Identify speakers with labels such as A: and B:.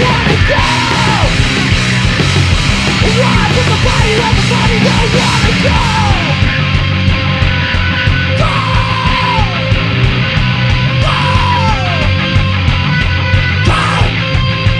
A: Why does the body of the body don't wanna go?